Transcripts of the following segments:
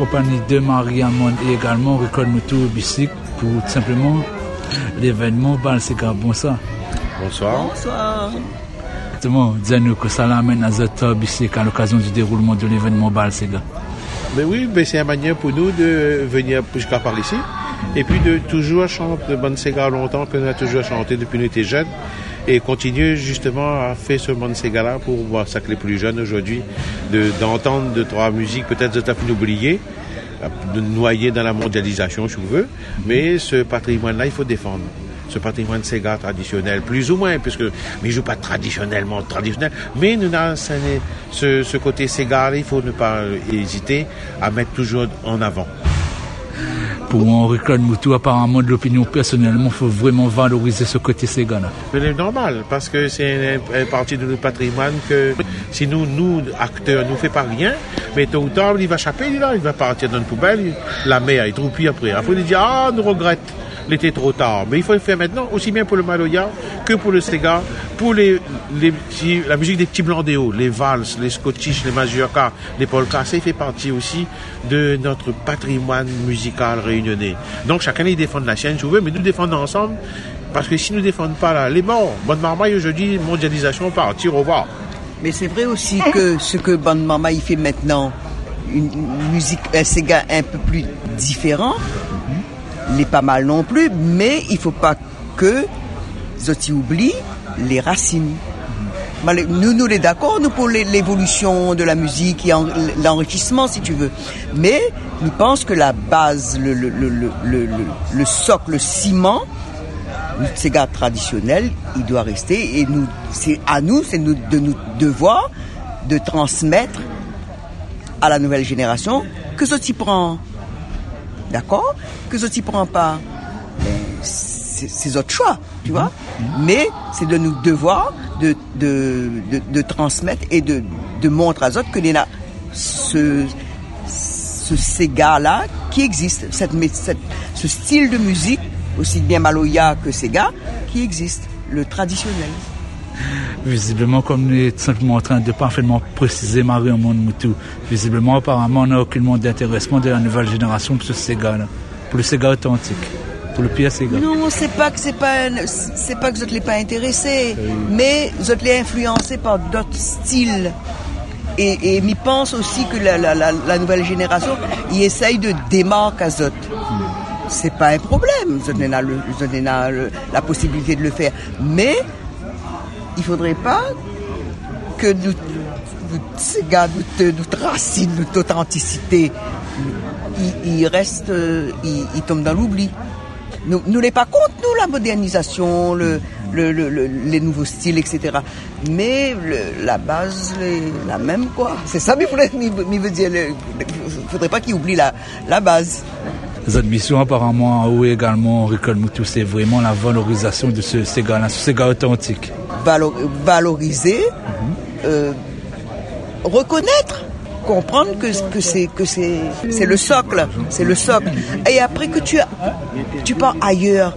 compagnie de Marie-Amon et également Record Moutou Bicycle pour tout simplement l'événement Balsega. Bonsoir. Bonsoir. Bonsoir. Justement, dis-nous que ça l'amène à Zota Bicycle à l'occasion du déroulement de l'événement Balsega. Mais oui, c'est une manière pour nous de venir jusqu'à par ici et puis de toujours chanter de Balsega longtemps, qu'on a toujours chanté depuis nous étions jeunes. Et continuer justement à faire ce Balsega-là pour voir ça que les plus jeunes aujourd'hui, d'entendre deux, trois musiques, peut-être de taper oublier, de noyer dans la mondialisation, si vous voulez, mais ce patrimoine-là, il faut défendre. Ce patrimoine Sega traditionnel, plus ou moins, puisque mais il ne joue pas traditionnel, mais nous avons ce côté Sega, il faut ne pas hésiter à mettre toujours en avant. Pour mon Record Moutou, apparemment, de l'opinion personnellement, il faut vraiment valoriser ce côté Sega-là. C'est normal, parce que c'est une partie de notre patrimoine que si nous, acteurs, nous ne faisons pas rien, mais tôt ou tard, il va échapper, il va partir dans une poubelle, la mer, il trouve plus après. Après, il dit, nous regrette. Il était trop tard. Mais il faut le faire maintenant, aussi bien pour le Maloya que pour le Sega, pour la musique des petits blancs des hauts, les valses, les scottish, les mazurkas, les polkas, ça fait partie aussi de notre patrimoine musical réunionnais. Donc chacun il défend la sienne, si vous voulez, mais nous défendons ensemble, parce que si nous ne défendons pas là, les morts, Bonne Marmaille aujourd'hui, mondialisation, partir, au revoir. Mais c'est vrai aussi que ce que Bonne Marmaille fait maintenant, une musique, un Sega un peu plus différent, n'est pas mal non plus, mais il ne faut pas que Zoti oublie les racines. Nous les d'accord, nous pour l'évolution de la musique et l'enrichissement si tu veux. Mais nous pensons que la base, le socle, le ciment, le Sega traditionnel, il doit rester et c'est de nous devoir de transmettre à la nouvelle génération que Zoti prend. D'accord? Que ça t'y prend pas, c'est votre choix, tu vois. Mais c'est de nous devoir de transmettre et de montrer à autres que les là ce Sega-là qui existe, ce style de musique, aussi bien Maloya que Sega, qui existe, le traditionnel. Visiblement, comme nous sommes simplement en train de parfaitement préciser Marie-Amon Moutou, visiblement, apparemment, on n'a aucunement d'intéressement de la nouvelle génération pour ce Sega-là, pour le Sega authentique, pour le pire Sega. Non, c'est pas que je ne l'ai pas intéressé, mais je l'ai influencé par d'autres styles. Et m'y pense aussi que la nouvelle génération, il essaye de démarquer Azot. C'est pas un problème, je n'ai la possibilité de le faire, mais il faudrait pas que notre racine, notre authenticité, il reste, il tombe dans l'oubli. Nous n'est pas contre nous la modernisation, les nouveaux styles, etc. Mais la base est la même quoi. C'est ça, mais il faudrait pas qu'il oublie la base. Les admissions apparemment ou également Record Moutou, c'est vraiment la valorisation de ce Sega authentique. Valoriser, reconnaître, comprendre que c'est le socle, Et après que tu pars ailleurs,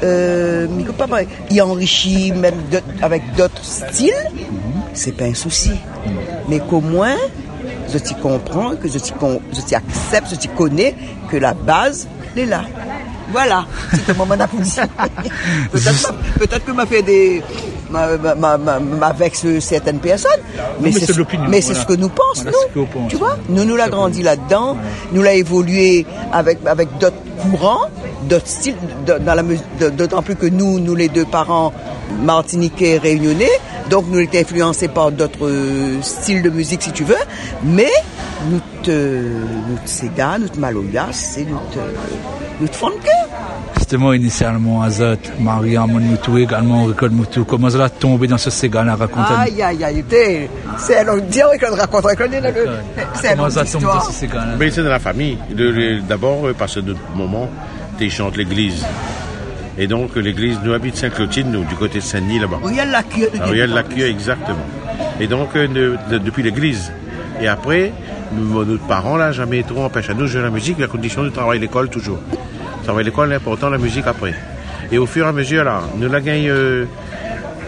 il enrichit même avec d'autres styles, c'est pas un souci. Mais qu'au moins je t'y comprends, que je t'y accepte, je t'y connais, que la base est là. Voilà, c'est comme mon applaudissement. Peut-être que m'a fait m'a vexe certaines personnes, mais c'est ce que nous pensons, nous. Tu vois, nous l'a grandi là-dedans, nous l'a évolué avec d'autres courants, d'autres styles, d'autant plus que nous les deux parents martiniquais réunionnais, donc nous étions influencés par d'autres styles de musique si tu veux, mais notre Sega, notre Maloya, c'est notre fond de cœur. Justement, initialement, Azot, Marie-Amon Moutou, également Record Moutou, comment ça a tombé dans ce Sega-là, raconte-nous. Aïe, c'est un long dire, raconte, c'est un long histoire. Dans ce Sega-là. Mais c'est de la famille. D'abord, parce que notre maman, tu chantes l'église. Et donc, l'église, nous habite Saint-Clotilde, nous, du côté de Saint-Denis, là-bas. Ruelle-la-Cure, exactement. Et donc, depuis l'église. Et après, notre parents, là, jamais trop empêché à nous de jouer la musique, la condition de travailler à l'école, toujours. Travailler à l'école, l'important, la musique après. Et au fur et à mesure, là, nous la gagnons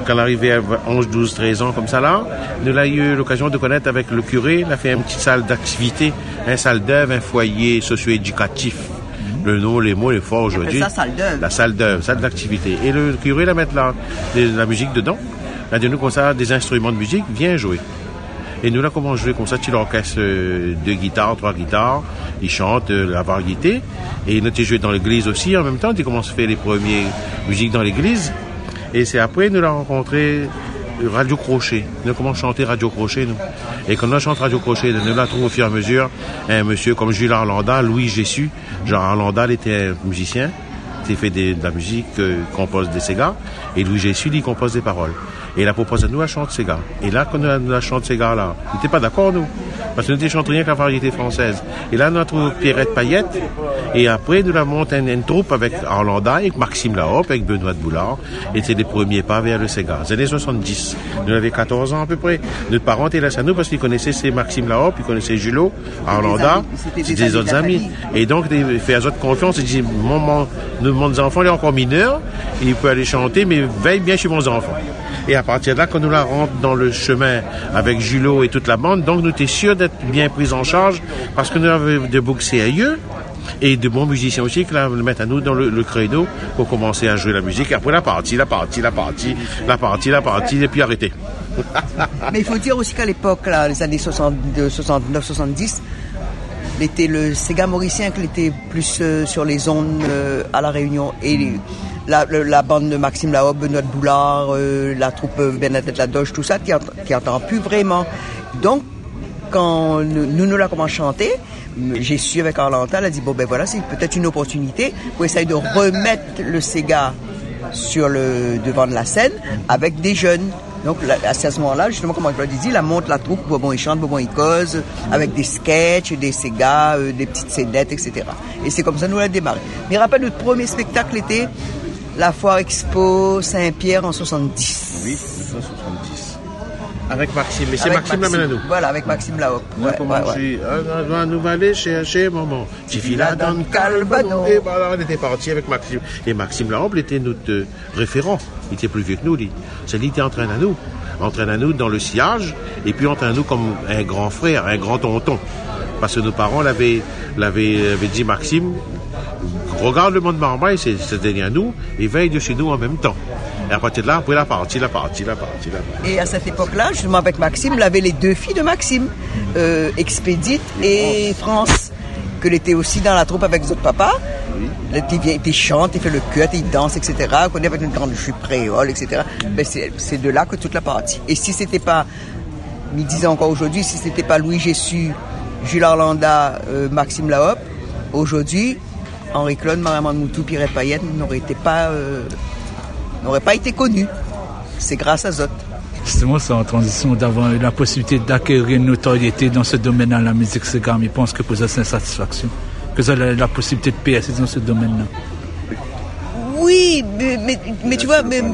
quand on arrivait à 11, 12, 13 ans comme ça là, nous avons eu l'occasion de connaître avec le curé, il a fait une petite salle d'activité, une salle d'œuvre, un foyer socio-éducatif. Le nom, les mots, les forts aujourd'hui. Ça, salle d'œuvre. La salle d'œuvre, salle d'activité. Et le curé, il a mettre la musique dedans. Il a dit nous comme ça, des instruments de musique, viens jouer. Et nous là, comment jouer comme ça, tu l'orchestre 2 guitares, 3 guitares, ils chantent la variété. Et nous, tu joué dans l'église aussi en même temps, tu commences à faire les premières musiques dans l'église. Et c'est après, nous l'avons rencontré Radio Crochet. Nous commençons à chanter Radio Crochet, nous. Et quand on chante Radio Crochet, nous la trouvons au fur et à mesure un monsieur comme Jules Arlanda, Louis Jessu. Jean Arlanda, il était un musicien. Il fait de la musique, compose des Sega. Et Louis Jessu, il compose des paroles. Et il a proposé à nous à chanter ces gars. Et là, quand nous a chanté ces gars-là, ils n'étaient pas d'accord, nous. Parce que nous ne chantions rien que la variété française. Et là, nous avons trouvé Pierrette Payette. Et après, nous avons monté une troupe avec Arlanda, avec Maxime Lahoppe, avec Benoît de Boulard. Et c'est les premiers pas vers le Sega. Les années 70. Nous avions 14 ans à peu près. Notre parent était là à nous parce qu'ils connaissaient ces Maxime Lahoppe, ils connaissaient Julot, Arlanda. C'était des autres amis. Et donc, ils faisaient autres confiance. Ils disaient, mon enfant, il est encore mineur. Il peut aller chanter, mais veille bien chez mon enfant. Et à partir de là, quand nous la rentre dans le chemin avec Julot et toute la bande, donc nous étions sûrs d'être bien pris en charge parce que nous avions de boucs sérieux et de bons musiciens aussi qui nous mettent à nous dans le créneau pour commencer à jouer la musique. Et après la partie, et puis arrêter. Mais il faut dire aussi qu'à l'époque, là, les années 69-70, le Sega mauricien qui était plus sur les ondes à La Réunion et la bande de Maxime Lahoppe, Benoît de Boulard, la troupe Bernadette Ladoche, tout ça, qui entend plus vraiment. Donc, quand nous la commençons à chanter, j'ai su avec Arlanda, elle a dit, bon ben voilà, c'est peut-être une opportunité pour essayer de remettre le Sega sur le devant de la scène avec des jeunes. Donc, à ce moment-là, justement, comme Claude dit, la monte la troupe, Bobon il chante, Bobon il cause, avec des sketchs, des Sega, des petites scénettes, etc. Et c'est comme ça que nous l'avons démarré. Mais je rappelle, notre premier spectacle était la Foire Expo Saint-Pierre en 70. Oui, 1970. Avec Maxime, mais c'est Maxime l'amène à nous. Voilà, avec Maxime Lahoppe. Nous va aller chercher maman. Tifila dans le Calbano. Et voilà, on était parti avec Maxime. Et Maxime Lahoppe était notre référent. Il était plus vieux que nous, lui. C'est lui qui entraîne à nous dans le sillage, et puis entraîne à nous comme un grand frère, un grand tonton. Parce que nos parents l'avaient dit, Maxime, regarde le monde Marmaille, c'est derrière nous, et veille de chez nous en même temps. Et à partir de là, après la partie. Et à cette époque-là, justement avec Maxime, il avait les 2 filles de Maxime, Expédite et France, que était aussi dans la troupe avec votre papa. Oui. Il chante, il fait le cut, il danse, etc. Qu'on est avec une grande jupe créole, etc. Ben c'est de là que toute la partie. Et si c'était pas, il disait encore aujourd'hui, si c'était pas Louis Jessu, Jules Arlanda, Maxime Lahoppe, aujourd'hui, Henri Claude, Mariamande Moutou, Pierrette Payette n'aurait pas été connu. C'est grâce à Zot. Justement, c'est en transition d'avoir eu la possibilité d'acquérir une notoriété dans ce domaine-là, la musique Sega. Je pense que pour ça, c'est une satisfaction. Que ça a la possibilité de percer dans ce domaine-là. Oui, mais tu vois, mais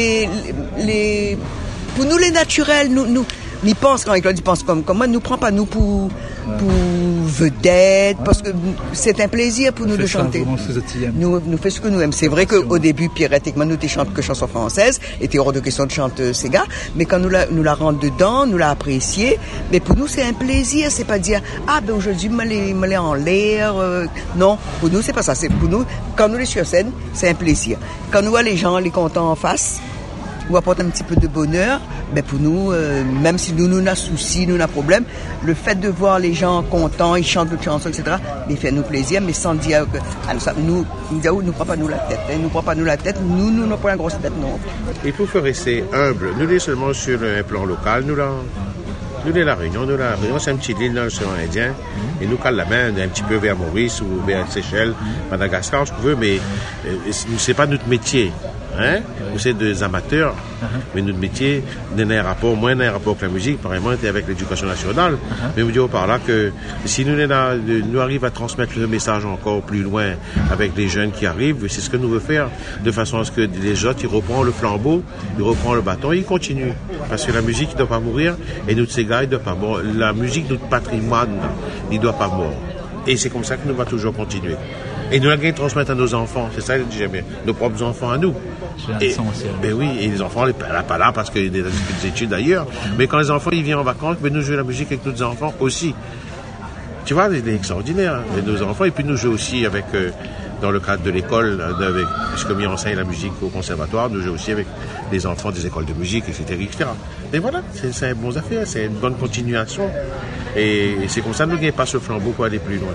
pour nous, les naturels, nous pensent, quand ils pensent comme moi, nous prend pas nous pour vedettes, parce que c'est un plaisir pour nous de chanter. Nous fait ce que nous aimons. C'est vrai qu'au début, Pierrette et moi, nous ne chantent que chansons françaises, et était hors de question de chanter Sega, mais quand nous la rentre dedans, nous la apprécier, mais pour nous, c'est un plaisir, c'est pas dire, ben aujourd'hui, m'aller en l'air, non, pour nous, c'est pas ça, c'est pour nous, quand nous les sur scène, c'est un plaisir. Quand nous voit les gens, les contents en face, ou apporte un petit peu de bonheur, mais pour nous, même si nous avons soucis, nous avons problème, le fait de voir les gens contents, ils chantent notre chanson, etc., il fait nous plaisir, mais sans dire que nous ne prend pas nous la tête. Nous ne prend pas nous la tête, nous n'avons pas une grosse tête, non. Il faut rester humble. Nous sommes seulement sur un plan local. Nous La Réunion, c'est un petit île dans l'océan Indien, et nous calme la main un petit peu vers Maurice ou vers Seychelles, Madagascar, ce qu'on veut, mais c'est pas notre métier. Nous sommes des amateurs, mais notre métier n'a un rapport avec la musique, par exemple, avec l'éducation nationale. Mais vous dire par là que si nous arrivons à transmettre le message encore plus loin avec les jeunes qui arrivent, c'est ce que nous voulons faire, de façon à ce que les autres, ils reprennent le flambeau, ils reprennent le bâton, ils continuent. Parce que la musique, il ne doit pas mourir, et notre Sega, il ne doit pas mourir. La musique, notre patrimoine, il ne doit pas mourir. Et c'est comme ça que nous allons toujours continuer. Et nous la transmettre à nos enfants, c'est ça que je dis jamais, nos propres enfants à nous. Ben oui, et les enfants, pas là parce qu'il y a des études ailleurs, mais quand les enfants ils viennent en vacances, ben nous jouons la musique avec nos enfants aussi. Tu vois, c'est extraordinaire, hein, nos enfants, et puis nous jouons aussi avec, dans le cadre de l'école, puisque nous enseigne la musique au conservatoire, nous jouons aussi avec les enfants des écoles de musique, etc. Et voilà, c'est une bonne affaire, c'est une bonne continuation, et c'est comme ça que nous gagnons pas ce flambeau pour aller plus loin.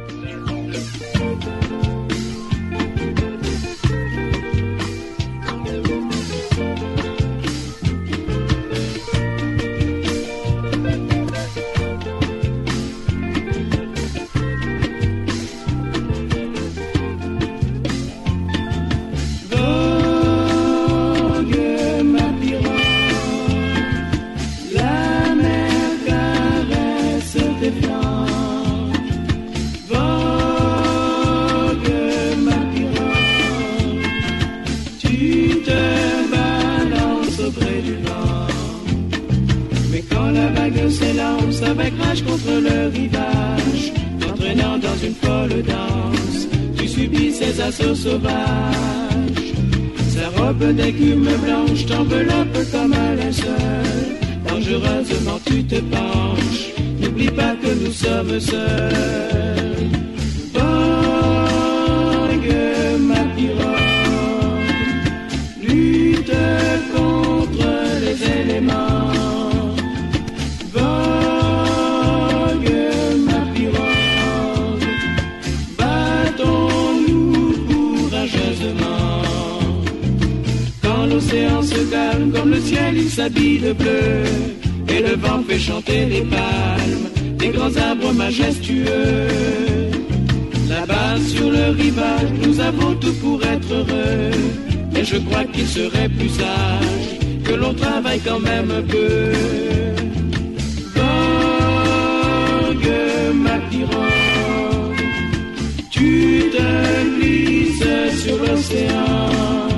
Avec rage contre le rivage, t'entraînant dans une folle danse, tu subis ses assauts sauvages. Sa robe d'écume blanche t'enveloppe comme un linceul, dangereusement tu te penches, n'oublie pas que nous sommes seuls. Vogue ma pirogue, lutte contre les éléments. L'océan se calme, comme le ciel il s'habille de bleu, et le vent fait chanter les palmes, des grands arbres majestueux. Là-bas sur le rivage, nous avons tout pour être heureux, et je crois qu'il serait plus sage que l'on travaille quand même un peu. Vogue ma pirogue, tu te glisses sur l'océan.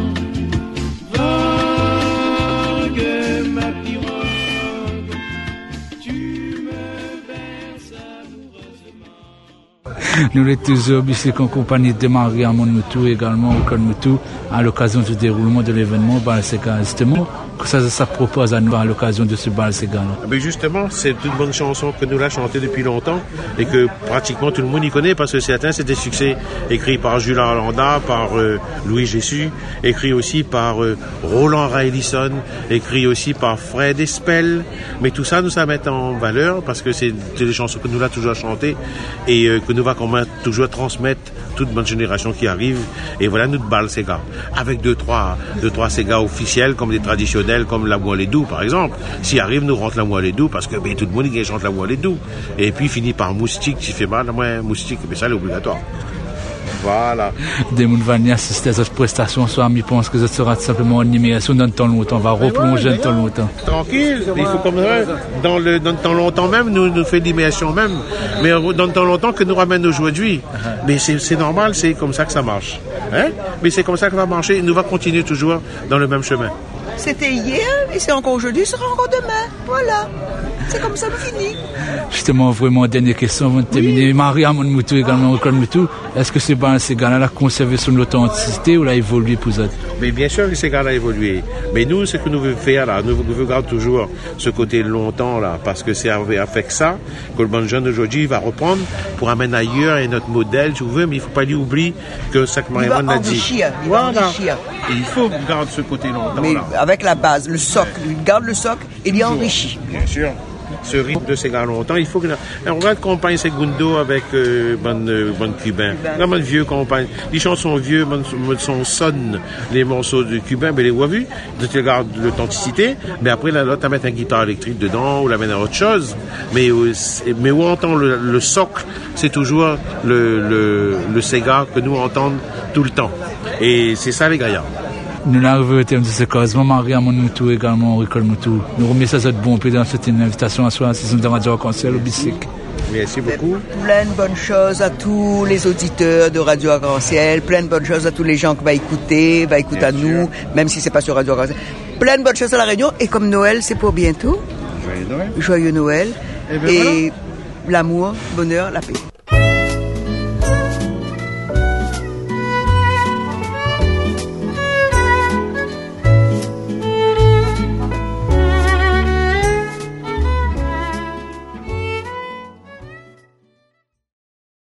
Nous sommes toujours bicycles en compagnie de Marie-Amon Moutou également au Col Moutou à l'occasion du déroulement de l'événement Balsega. Justement, ça propose à nous à l'occasion de ce Balsega. Mais justement, c'est une bonne chanson que nous l'avons chantée depuis longtemps et que pratiquement tout le monde y connaît parce que c'est des succès écrits par Jules Arlanda, par Louis Jessus, écrits aussi par Roland Raelisson, écrits aussi par Fred Espel. Mais tout ça, nous ça met en valeur parce que c'est des chansons que nous l'avons toujours chantées et que nous va toujours transmettre toute bonne génération qui arrive. Et voilà notre Balsega. Avec deux, trois Sega officiels comme des traditionnels comme la Moelle et Doux par exemple. S'il arrive, nous rentre la Moelle et Doux parce que tout le monde il chante la Moelle et Doux. Et puis finit par Moustique qui fait mal, Moustique, mais ça c'est obligatoire. Voilà. Des gens vont assister à cette prestation, soit je pense que ça sera simplement une animation dans le temps longtemps. On va replonger dans le temps longtemps. Tranquille, il faut comme ça, dans le temps longtemps même, nous fait l'immersion même. Mais dans le temps longtemps que nous ramène aujourd'hui. Mais c'est normal, c'est comme ça que ça marche. Hein? Mais c'est comme ça que ça va marcher. Nous va continuer toujours dans le même chemin. C'était hier, et c'est encore aujourd'hui, ce sera encore demain. Voilà. C'est comme ça que fini. Justement, vraiment, dernière question avant de terminer. Oui. Marie-Amon Moutou également au Col Moutou. Est-ce que ces gars-là a conservé son authenticité ou l'a évolué pour ça? Mais bien sûr que ces gars-là a évolué. Mais nous, ce que nous voulons faire là, nous voulons garder toujours ce côté longtemps là, parce que c'est avec ça que le bon jeune d'aujourd'hui va reprendre pour amener ailleurs et notre modèle, tu veux, mais il ne faut pas lui oublier que ça que Marie-Amon a dit. Voilà. Et il faut garder ce côté longtemps mais là. Avec la base, le socle, il garde le socle et il y enrichit. Bien sûr. Ce rythme de ces gars longtemps, il faut que on regarde compagne Segundo avec bon cubain. Dans mon vieux compagne, les chansons vieux, son sonne les morceaux de cubain, mais les voix vues, tu regardes l'authenticité, mais après là, tu mets une guitare électrique dedans ou la mettre à autre chose, mais où on entend le socle, c'est toujours le Sega que nous entendons tout le temps. Et c'est ça les gaillards. Nous arrivons au terme de ce casement. Marie-Amon Moutou également au Col Moutou. Nous remercions cette bonne dans cette invitation à soi, saison de Radio Arc-en-Ciel au bicycle. Merci beaucoup. Plein de bonnes choses à tous les auditeurs de Radio Arc-en-Ciel, plein de bonnes choses à tous les gens qui vont écouter à nous, même si c'est pas sur Radio Arc-en-Ciel. Plein de bonnes choses à la Réunion. Et comme Noël, c'est pour bientôt. Joyeux Noël. Joyeux Noël. Et l'amour, bonheur, la paix.